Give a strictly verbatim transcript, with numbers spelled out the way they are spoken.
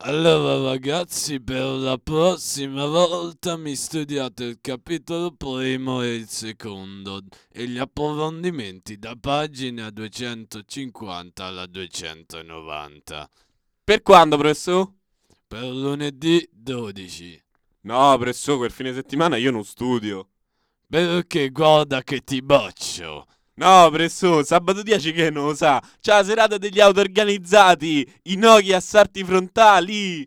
Allora ragazzi, per la prossima volta mi studiate il capitolo primo e il secondo e gli approfondimenti da pagina duecentocinquanta alla duecentonovanta. Per quando, professore? Per lunedì dodici. No, professore, quel fine settimana io non studio. Perché guarda che ti boccio. No, professore, sabato dieci che non lo sa. C'è la serata degli auto organizzati, i Nokia a salti frontali.